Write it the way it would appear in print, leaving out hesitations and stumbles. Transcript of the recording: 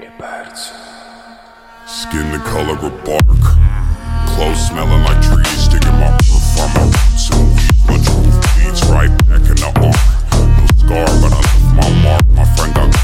Skin the color of bark, clothes smelling like trees, digging my from my roots and weed, bunch of beats right back in the arm. No scar, but I left my mark. My friend got